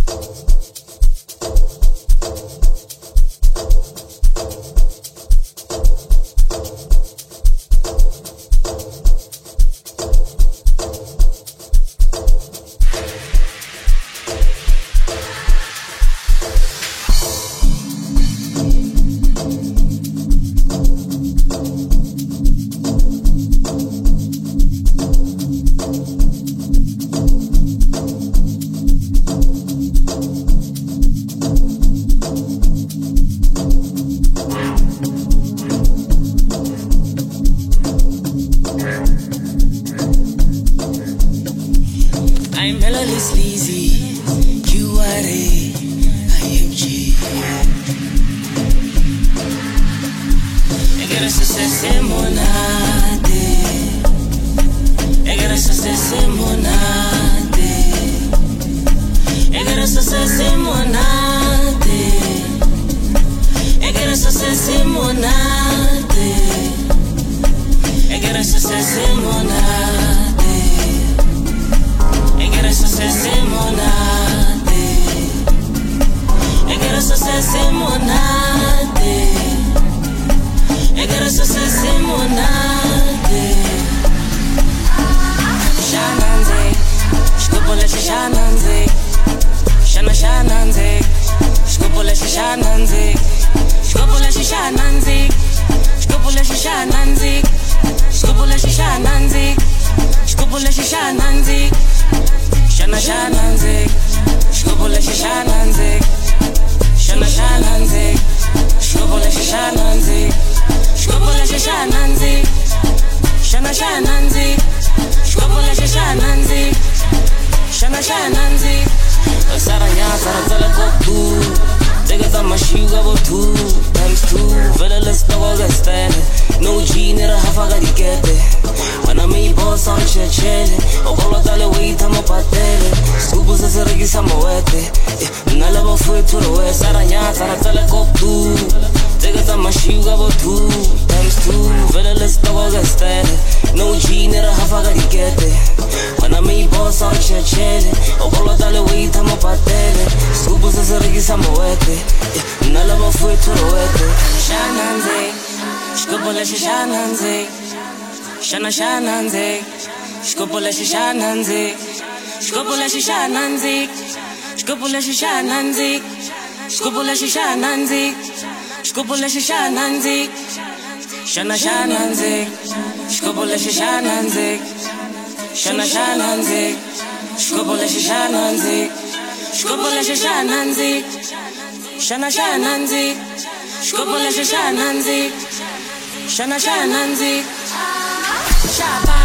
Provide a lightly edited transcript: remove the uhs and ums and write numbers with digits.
I'm Melody Sleazy, QRA-IMG. Eu quero sucesso em monade. Eu quero sucesso em monade. Eu quero sucesso em monade. Eu quero sucesso em monade. Eu quero sucesso em monade. Eu quero sucesso em monade. Eu quero sucesso em monade. Eu quero sucesso em monade. Shananze, skopole shananze. Shana shananze, skopole shananze. Skopole shananze, skopole shananze. Skopole shananze, skopole shananze. Shana shananze, skopole shananze. Shana shananze, skopole shananze. Skopole shananze. Shana shananze, skopole shananze. Shana shananze. Saranya sarazala kotu. Take it on my shoe, go 2 times 2. Fearless dog get stand. No G, nera hafa ga dikete. When I'm a boss, I'm chechele. Okolo dale wait, I'm a patele. Skubu se se regisa moete. Nala ba fue to the west. Saranya sarazala kotu. Take it on my shoe, go 2 times 2. Fearless dog get stand. No G, nera hafa ga dikete. When I'm a boss, I'm chechele. Okolo dale wait, I'm a patele. Skubu se se regisa moete. Nala ba fue to the west. Shananze, skopole shananze. Shana shananze, skopole shananze. Skopole shananze, skopole shananze. Skopole shananze, skopole shananze. Shana shananze, skopole shananze. Shana shananze, skopole shananze. Skopole shananze. Shana shananze, skopole shananze. Shana shananze. Shaba.